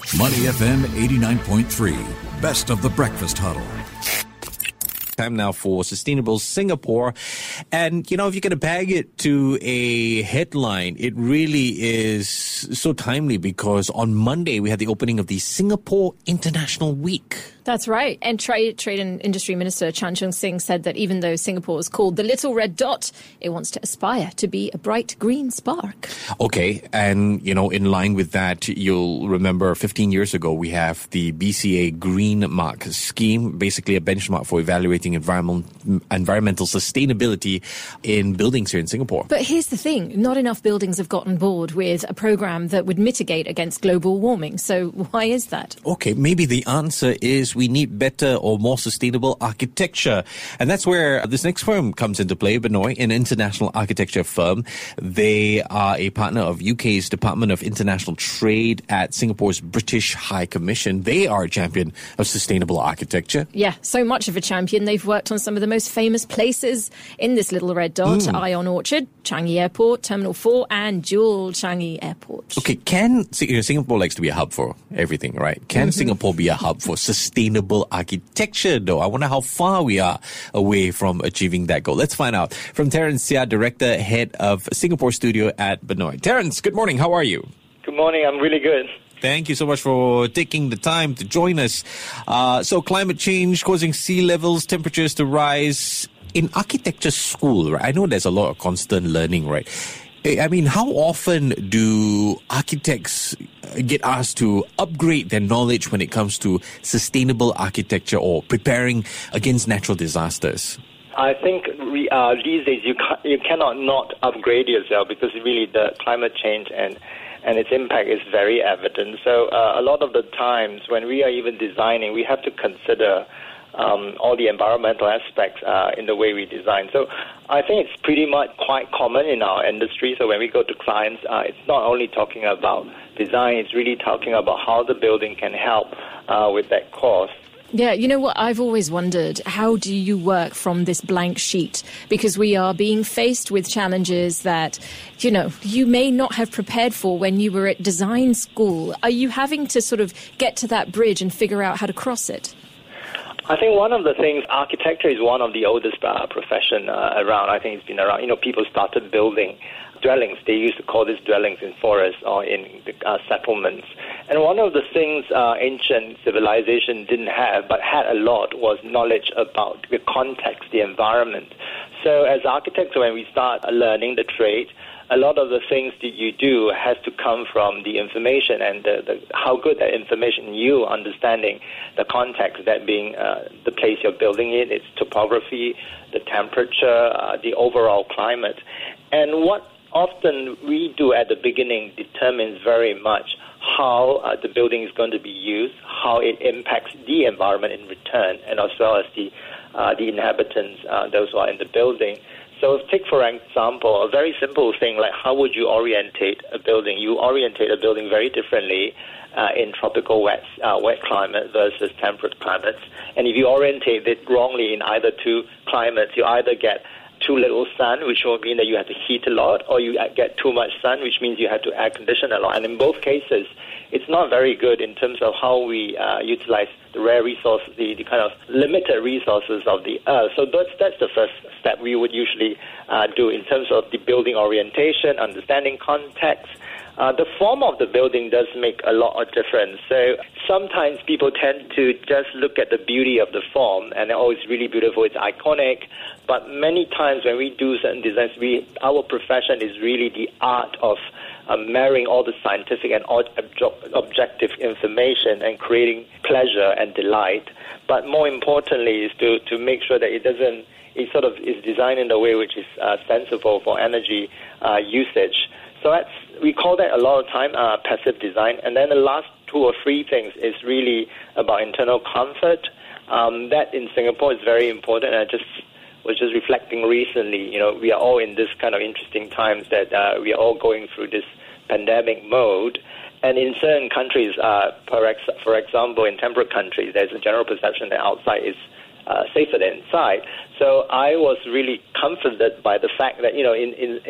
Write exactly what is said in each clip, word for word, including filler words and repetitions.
Money F M eighty-nine point three, best of the breakfast huddle. Time now for Sustainable Singapore. And, you know, if you're going to bag it to a headline, it really is so timely because on Monday we had the opening of the Singapore International Week. That's right. And Trade, Trade and Industry Minister Chan Chun Sing said that even though Singapore is called the Little Red Dot, it wants to aspire to be a bright green spark. Okay. And, you know, in line with that, you'll remember fifteen years ago, we have the B C A Green Mark scheme, basically a benchmark for evaluating environment, environmental sustainability in buildings here in Singapore. But here's the thing. Not enough buildings have gotten board with a program that would mitigate against global warming. So why is that? Okay. Maybe the answer is we need better or more sustainable architecture. And that's where this next firm comes into play, Benoy, an international architecture firm. They are a partner of U K's Department of International Trade at Singapore's British High Commission. They are a champion of sustainable architecture. Yeah, so much of a champion. They've worked on some of the most famous places in this little red dot. Mm. Ion Orchard, Changi Airport, Terminal four and Jewel Changi Airport. Okay, can you know, Singapore likes to be a hub for everything, right? Can mm-hmm. Singapore be a hub for sustainable architecture, though? I wonder how far we are away from achieving that goal. Let's find out from Terence Seah, Director, Head of Singapore Studio at Benoy. Terence, good morning. How are you? Good morning. I'm really good. Thank you so much for taking the time to join us. Uh, so climate change causing sea levels, temperatures to rise. In architecture school, right? I know there's a lot of constant learning, right? I mean, how often do architects get asked to upgrade their knowledge when it comes to sustainable architecture or preparing against natural disasters? I think we, uh, these days you ca- you cannot not upgrade yourself because really the climate change and and its impact is very evident. So uh, a lot of the times when we are even designing, we have to consider Um, all the environmental aspects uh, in the way we design. So I think it's pretty much quite common in our industry. So when we go to clients, uh, it's not only talking about design, it's really talking about how the building can help uh, with that cause. Yeah, you know what? I've always wondered, how do you work from this blank sheet? Because we are being faced with challenges that, you know, you may not have prepared for when you were at design school. Are you having to sort of get to that bridge and figure out how to cross it? I think one of the things, architecture is one of the oldest uh, profession uh, around. I think it's been around. You know, people started building dwellings. They used to call these dwellings in forests or in the, uh, settlements. And one of the things uh, ancient civilization didn't have, but had a lot, was knowledge about the context, the environment. So as architects, when we start learning the trade, a lot of the things that you do has to come from the information and the, the, how good that information, you understanding the context, that being uh, the place you're building in, its topography, the temperature, uh, the overall climate. And what often we do at the beginning determines very much how uh, the building is going to be used, how it impacts the environment in return, and as well as the, uh, the inhabitants, uh, those who are in the building. So take, for example, a very simple thing like how would you orientate a building? You orientate a building very differently uh, in tropical wet, uh, wet climate versus temperate climates. And if you orientate it wrongly in either two climates, you either get too little sun, which will mean that you have to heat a lot, or you get too much sun, which means you have to air condition a lot. And in both cases, it's not very good in terms of how we uh, utilize the rare resource, the, the kind of limited resources of the earth. So that's, that's the first step we would usually uh, do in terms of the building orientation, understanding context. Uh, the form of the building does make a lot of difference. So sometimes people tend to just look at the beauty of the form and, oh, it's really beautiful, it's iconic. But many times when we do certain designs, we, our profession is really the art of uh, marrying all the scientific and ob- objective information and creating pleasure and delight. But more importantly is to, to make sure that it doesn't, it sort of is designed in a way which is uh, sensible for energy uh, usage. So that's, we call that a lot of time uh, passive design. And then the last two or three things is really about internal comfort. Um, that in Singapore is very important. And I just was just reflecting recently, you know, we are all in this kind of interesting times that uh, we are all going through this pandemic mode. And in certain countries, uh, for, ex- for example, in temperate countries, there's a general perception that outside is uh, safer than inside. So I was really comforted by the fact that, you know, in, in, in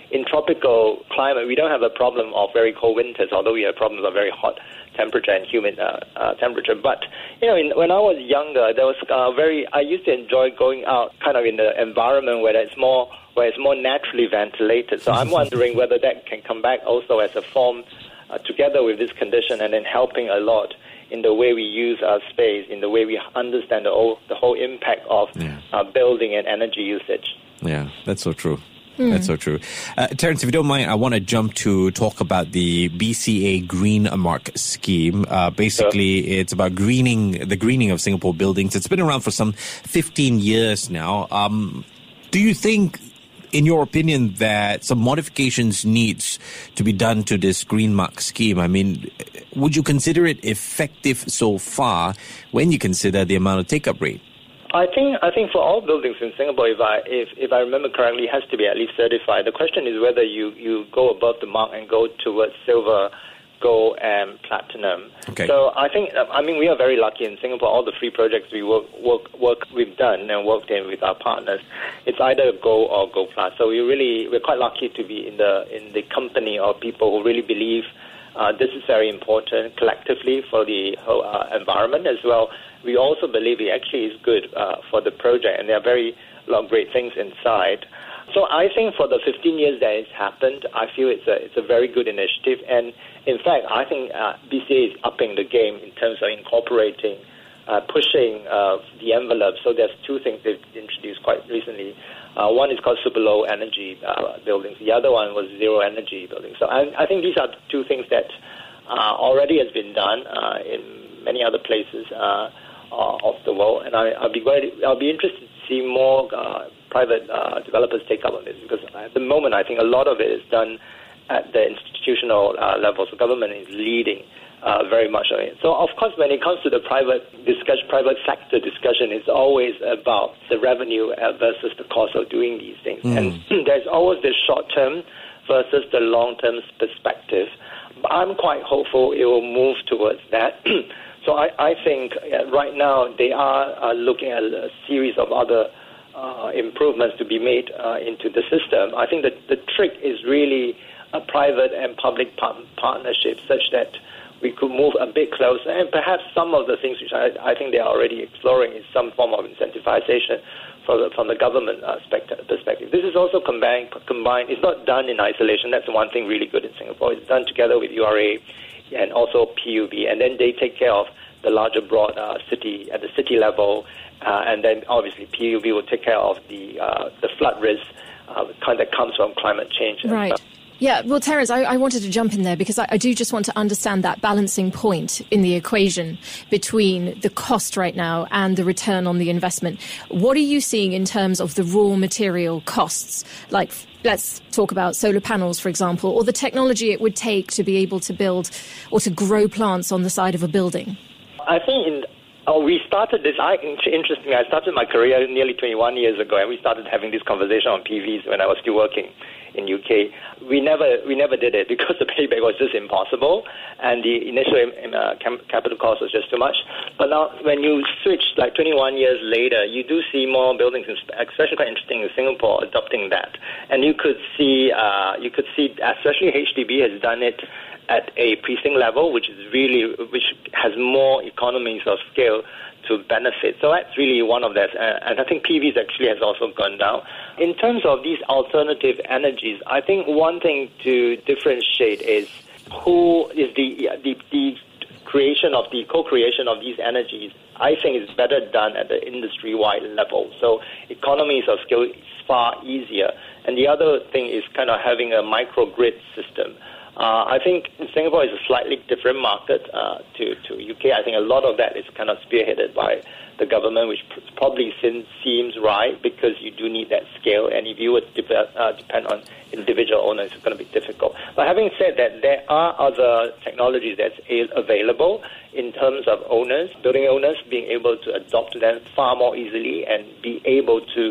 in tropical climate, we don't have a problem of very cold winters, although we have problems of very hot temperature and humid uh, uh, temperature. But, you know, in, when I was younger, there was uh, very, I used to enjoy going out kind of in the environment where it's more, where it's more naturally ventilated. So I'm wondering whether that can come back also as a form uh, together with this condition and then helping a lot in the way we use our space, in the way we understand the whole, the whole impact of yeah. uh, building and energy usage. Yeah, that's so true. Mm. That's so true. Uh, Terence, if you don't mind, I want to jump to talk about the B C A Green Mark scheme. Uh, basically, sure. It's about greening the greening of Singapore buildings. It's been around for some fifteen years now. Um, do you think, in your opinion, that some modifications needs to be done to this Green Mark scheme? I mean, would you consider it effective so far when you consider the amount of take-up rate? I think I think for all buildings in Singapore, if I if, if I remember correctly, it has to be at least certified. The question is whether you, you go above the mark and go towards silver, gold, and platinum. Okay. So I think I mean we are very lucky in Singapore. All the free projects we work work work we've done and worked in with our partners, it's either gold or gold plus. So we really we're quite lucky to be in the in the company of people who really believe uh, this is very important collectively for the whole uh, environment as well. We also believe it actually is good uh, for the project, and there are very lot of great things inside. So I think for the fifteen years that it's happened, I feel it's a it's a very good initiative. And in fact, I think uh, B C A is upping the game in terms of incorporating, uh, pushing uh, the envelope. So there's two things they've introduced quite recently. Uh, one is called super low energy uh, buildings. The other one was zero energy buildings. So I, I think these are two things that uh, already has been done uh, in many other places. Uh, Uh, of the world, and I, I'll be very, I'll be interested to see more uh, private uh, developers take up on this, because at the moment I think a lot of it is done at the institutional uh, level. So government is leading uh, very much on it. So of course, when it comes to the private discussion, private sector discussion, it's always about the revenue versus the cost of doing these things, mm. and there's always the short term versus the long term perspective. But I'm quite hopeful it will move towards that. So I, I think uh, right now they are uh, looking at a series of other uh, improvements to be made uh, into the system. I think that the trick is really a private and public par- partnership, such that we could move a bit closer. And perhaps some of the things which I, I think they are already exploring is some form of incentivization from the, from the government uh, perspective. This is also combined, combined. It's not done in isolation. That's one thing really good in Singapore. It's done together with U R A and also P U B, and then they take care of the larger broad uh, city at the city level, uh, and then obviously P U B will take care of the uh, the flood risk uh, kind that comes from climate change. Right. Yeah, well, Terence, I, I wanted to jump in there because I, I do just want to understand that balancing point in the equation between the cost right now and the return on the investment. What are you seeing in terms of the raw material costs? Like, let's talk about solar panels, for example, or the technology it would take to be able to build or to grow plants on the side of a building. I think in Oh, we started this, I, interestingly, I started my career nearly twenty-one years ago, and we started having this conversation on P Vs when I was still working in U K. We never we never did it because the payback was just impossible, and the initial uh, capital cost was just too much. But now, when you switch, like twenty-one years later, you do see more buildings, especially quite interesting in Singapore, adopting that. And you could see, uh, you could see, especially H D B has done it at a precinct level, which is really, which has more economies of scale to benefit. So that's really one of that. Uh, and I think P Vs actually has also gone down. In terms of these alternative energies, I think one thing to differentiate is who is the the, the creation of the co-creation of these energies. I think is better done at the industry-wide level. So economies of scale is far easier. And the other thing is kind of having a microgrid system. Uh, I think Singapore is a slightly different market uh, to, to U K. I think a lot of that is kind of spearheaded by the government, which probably seems right because you do need that scale. And if you would de- uh, depend on individual owners, it's going to be difficult. But having said that, there are other technologies that's available in terms of owners, building owners being able to adopt them far more easily and be able to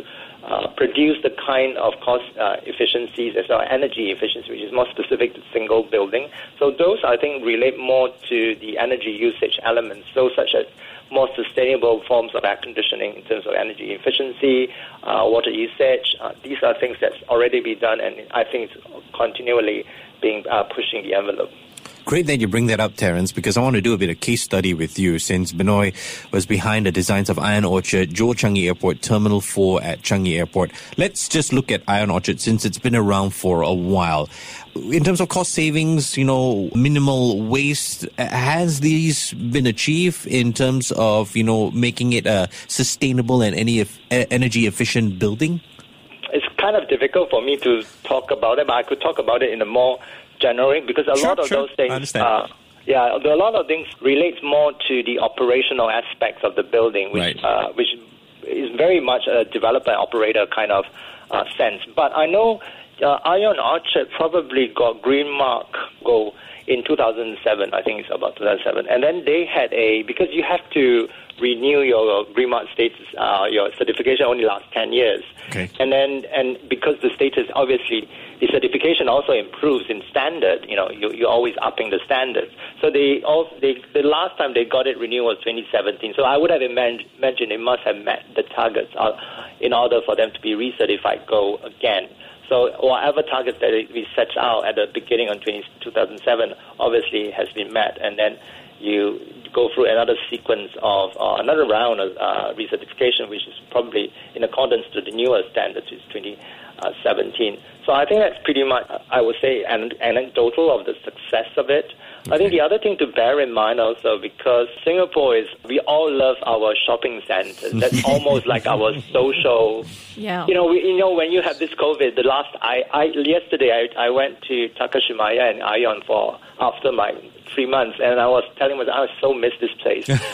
uh, produce the kind of cost uh, efficiencies as well as energy efficiency, which is more specific to single building. So those, I think, relate more to the energy usage elements, those such as more sustainable forms of air conditioning in terms of energy efficiency, uh, water usage. Uh, these are things that's already been done, and I think it's continually being uh, pushing the envelope. Great that you bring that up, Terence, because I want to do a bit of case study with you, since Binoy was behind the designs of Ion Orchard, Johor Changi Airport, Terminal four at Changi Airport. Let's just look at Ion Orchard, since it's been around for a while. In terms of cost savings, you know, minimal waste, has these been achieved in terms of, you know, making it a sustainable and any energy efficient building? It's kind of difficult for me to talk about it, but I could talk about it in a more generic, because a sure, lot of sure. those things, I understand. Uh, yeah, a lot of things relates more to the operational aspects of the building, which right. uh, which is very much a developer and operator kind of uh, sense. But I know uh, Ion Orchard probably got Green Mark Gold in two thousand seven. I think it's about two thousand seven, and then they had a, because you have to renew your Green Mark status, uh, your certification only lasts ten years. Okay. And then, and because the status, obviously, the certification also improves in standard, you know, you, you're always upping the standards. So they also, they, the last time they got it renewed was twenty seventeen. So I would have imagined, imagined it must have met the targets uh, in order for them to be recertified gold again. So whatever targets that we set out at the beginning of two thousand seven obviously has been met, and then you go through another sequence of uh, another round of uh, recertification, which is probably in accordance to the newer standards, which is twenty seventeen. So I think that's pretty much, I would say, an anecdotal of the success of it. Okay. I think the other thing to bear in mind also, because Singapore is, we all love our shopping centers. That's almost like our social. Yeah. You know, we, you know, when you have this COVID, the last, I, I yesterday I, I went to Takashimaya and Ion for, after my three months, and I was telling myself, I so miss this place. so,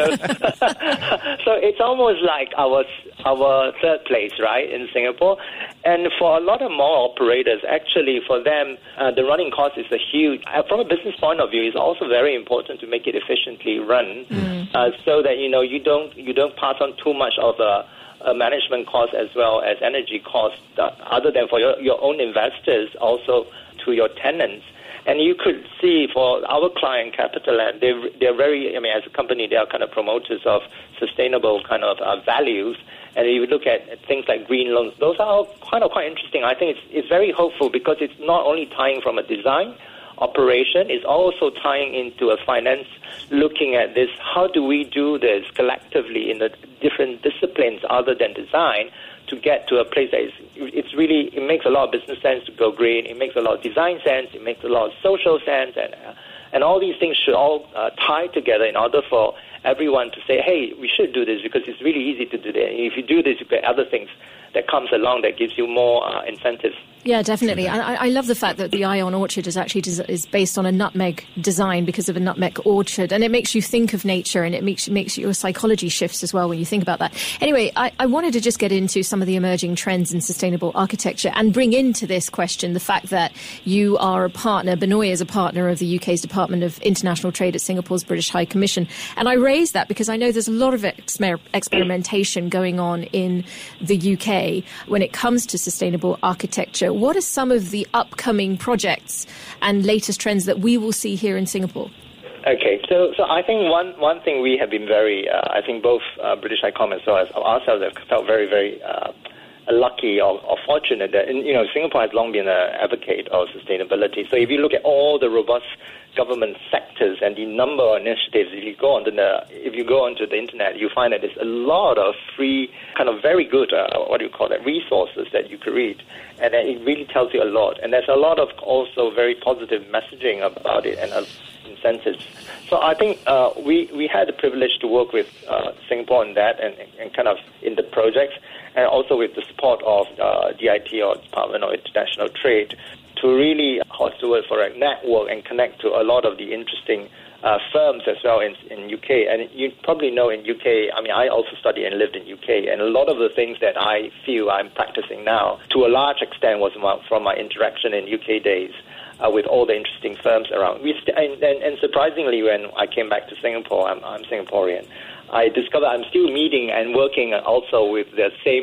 so it's almost like our our third place, right, in Singapore. And for a lot of mall operators, actually, for them, uh, the running cost is a huge. Uh, from a business point of view, it's also very important to make it efficiently run, mm. uh, so that you know you don't you don't pass on too much of a, a management cost as well as energy cost, uh, other than for your, your own investors, also to your tenants. And you could see for our client, CapitaLand, they they're very, I mean, as a company, they are kind of promoters of sustainable kind of uh, values. And if you look at, at things like green loans, those are all kind of quite interesting. I think it's it's very hopeful, because it's not only tying from a design operation, it's also tying into a finance, looking at this, how do we do this collectively in the different disciplines other than design, to get to a place that is, it's really, it makes a lot of business sense to go green, it makes a lot of design sense, it makes a lot of social sense, and uh, and all these things should all uh, tie together in order for everyone to say, hey, we should do this, because it's really easy to do that. If you do this, you get other things that comes along that gives you more uh, incentives. Yeah, definitely. I, I love the fact that the Ion Orchard is actually des- is based on a nutmeg design because of a nutmeg orchard, and it makes you think of nature, and it makes makes your psychology shifts as well when you think about that. Anyway, I, I wanted to just get into some of the emerging trends in sustainable architecture and bring into this question the fact that you are a partner, Binoy is a partner of the U K's Department of International Trade at Singapore's British High Commission. And I raise that because I know there's a lot of exper- experimentation going on in the U K when it comes to sustainable architecture. What are some of the upcoming projects and latest trends that we will see here in Singapore? Okay, so so I think one, one thing we have been very, uh, I think both uh, British High Com as well as ourselves have felt very, very uh, lucky or, or fortunate that, you know, Singapore has long been an advocate of sustainability. So if you look at all the robust government sectors and the number of initiatives, if you go on the if you go onto the internet, you find that there's a lot of free, kind of very good, uh, what do you call it, resources that you could read, and it really tells you a lot. And there's a lot of also very positive messaging about it and uh, incentives. So I think uh, we we had the privilege to work with uh, Singapore on that, and, and kind of in the projects, and also with the support of uh, D I T, or Department of International Trade, to really, what's the word for it, network and connect to a lot of the interesting uh, firms as well in, in U K. And you probably know in U K, I mean, I also studied and lived in U K, and a lot of the things that I feel I'm practicing now, to a large extent, was my, from my interaction in U K days uh, with all the interesting firms around. We st- and, and, and surprisingly, when I came back to Singapore, I'm, I'm Singaporean, I discovered I'm still meeting and working also with the same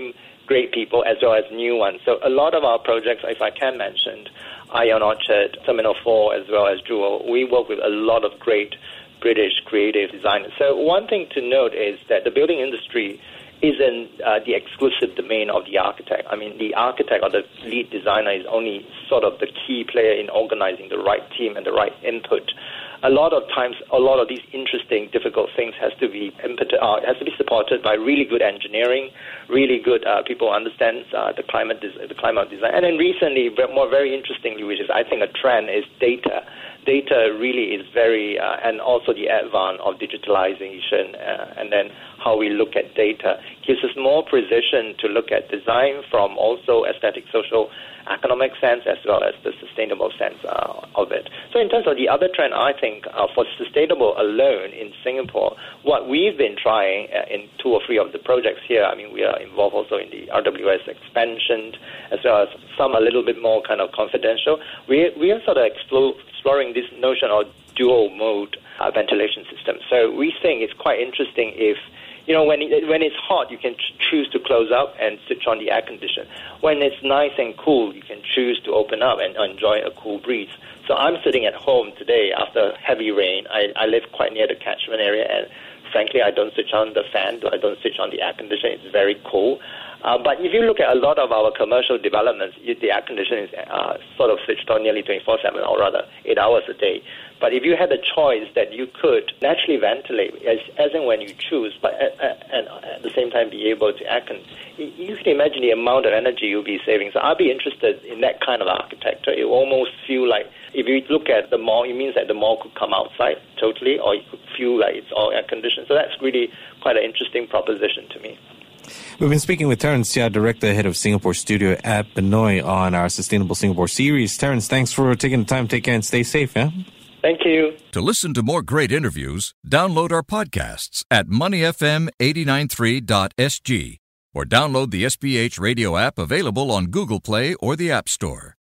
great people as well as new ones. So a lot of our projects, if I can mention, Ion Orchard, Terminal four, as well as Jewel, we work with a lot of great British creative designers. So one thing to note is that the building industry isn't uh, the exclusive domain of the architect. I mean, the architect or the lead designer is only sort of the key player in organizing the right team and the right input. A lot of times, a lot of these interesting, difficult things has to be input, uh, has to be supported by really good engineering, really good uh, people who understand uh, the climate, des- the climate design. And then recently, more very interestingly, which is I think a trend, is data. Data really is very, uh, and also the advance of digitalization, uh, and then how we look at data gives us more precision to look at design from also aesthetic, social, economic sense as well as the sustainable sense uh, of it. So in terms of the other trend, I think uh, for sustainable alone in Singapore, what we've been trying uh, in two or three of the projects here, I mean, we are involved also in the R W S expansion as well as some a little bit more kind of confidential. We, we are sort of explore, exploring this notion of dual mode uh, ventilation system. So we think it's quite interesting if You know, when it, when it's hot, you can ch- choose to close up and switch on the air conditioner. When it's nice and cool, you can choose to open up and enjoy a cool breeze. So I'm sitting at home today after heavy rain. I, I live quite near the catchment area, and frankly, I don't switch on the fan. I don't switch on the air conditioner. It's very cool. Uh, but if you look at a lot of our commercial developments, the air conditioner is uh, sort of switched on nearly twenty-four seven, or rather eight hours a day. But if you had a choice that you could naturally ventilate as, as and when you choose, but at, at, and at the same time be able to act, and you can imagine the amount of energy you'll be saving. So I'll be interested in that kind of architecture. It will almost feel like, if you look at the mall, it means that the mall could come outside totally, or you could feel like it's all air conditioned. So that's really quite an interesting proposition to me. We've been speaking with Terence Seah, Director, Head of Singapore Studio at Benoi, on our Sustainable Singapore series. Terence, thanks for taking the time. Take care and stay safe, yeah? Thank you. To listen to more great interviews, download our podcasts at money f m eight nine three dot s g or download the S B H radio app available on Google Play or the App Store.